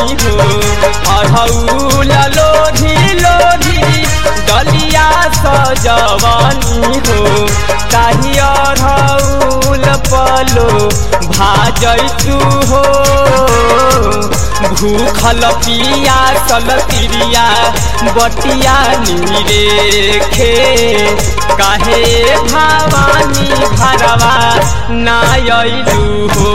हो अढ़ौल लोधी लोधी डलिया सजवनी हो ताही अढ़ौल पलो भाजैतु हो भूखल पियासल तिरिया बटिया निरेखे काहे भवानी घरवा ना अइलू हो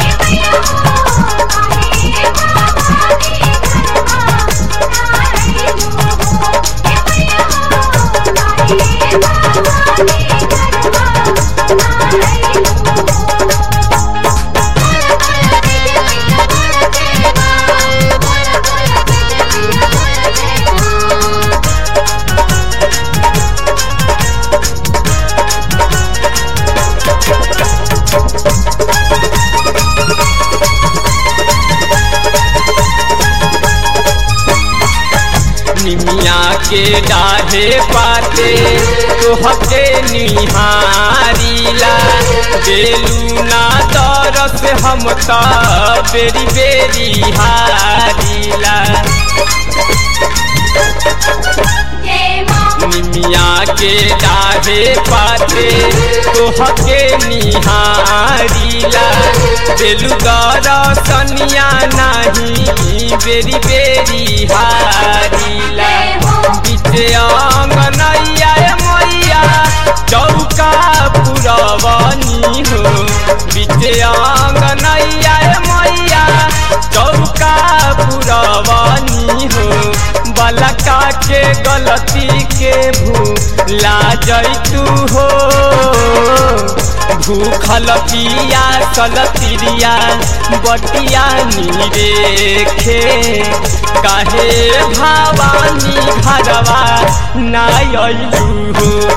निमिया के डाढ़े पाते तोहके निहारीला बेलू ना तरस हम त बेरी बेरी हारीला निमिया के डाढ़े पाते तोहके निहारीला बेलू दरसनिया नहीं बेरी बेरी हारीला बीचे अंगनैया मैया चौका पुरवनी हो बीचे अंगनैया मैया चौका पुरवनी हो बलका के गलती के भूला जैतू हो भूखल पियासल तिरिया बटिया निरेखे काहे भवानी घरवा ना अइलू हो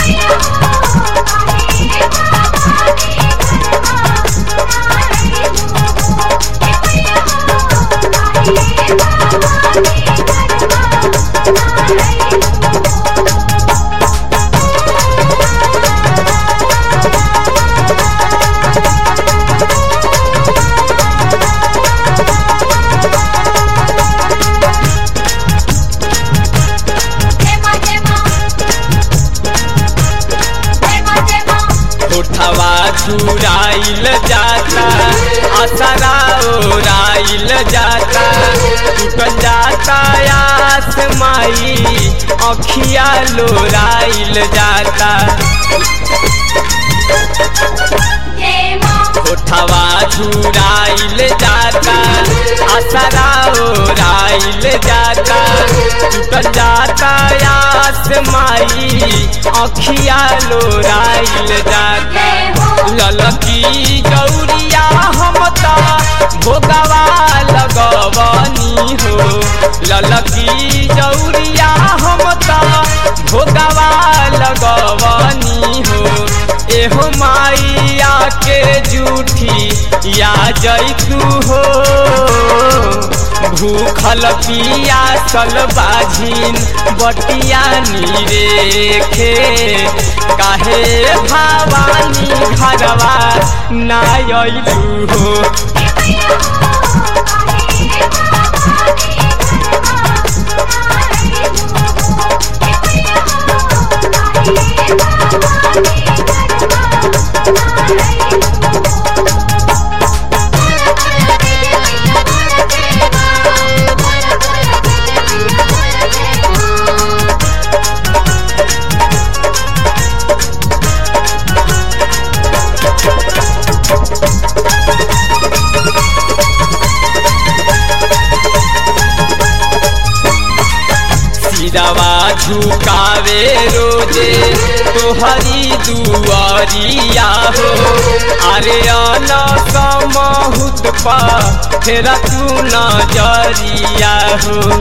होठवा चुराइल जाता असरा ओराइल जाता टूटल जाता आस माई अखिया लोराइल जाता होठवा चुराइल जाता असरा ओराइल जाता टूटल जाता आस माई अखिया लोराइल जाता ललकी गौरिया हम त भोगवा लगवनी हो ललकी गौरिया हम त भोगवा लगवनी हो एहो माइया के जूठी या जैतू हो भूखल पियासल बाझिन बटिया निरेखे काहे भवानी घरवा ना अइलू हो सिरवा झुकावे रोजे तोहरी दुआरिया हो अरे अना समहुत पा फेरा तू नजरिया हो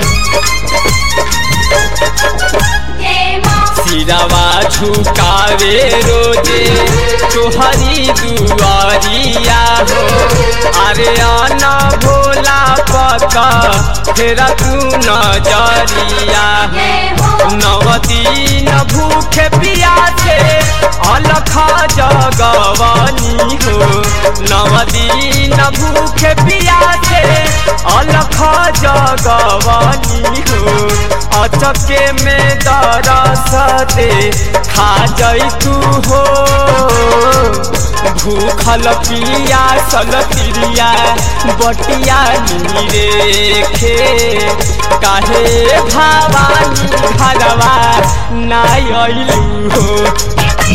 सिरवा झुकावे रोजे तोहरी दुआरिया हो अरे आना भोला पका फेरा तू नजरिया हो 9 दिन भूखे पियासे अलख जगवनी हो 9 दिन भूखे पियासे अलख जगवनी हो अचके में दरस दे खा जई तू हो भूखल पिया सल तिरिया बटिया नीरेखे काहे भवानी भगवा नाय अइलू हो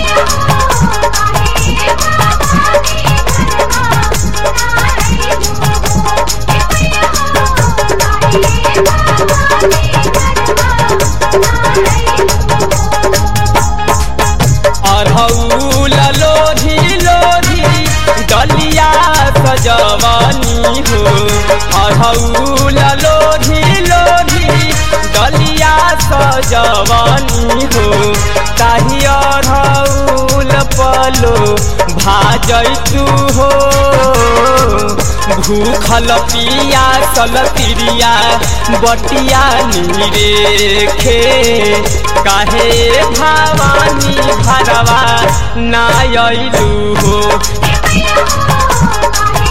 अरहुल लोधी लोधी डलिया सजवनी हो अरहुल लोधी लोधी डलिया सजवनी हो ताही अरहुल पलो भाजई तू हो भूखल पिया सल तिरिया बटिया नीरेखे काहे भवानी भरवा नाय अइलू हो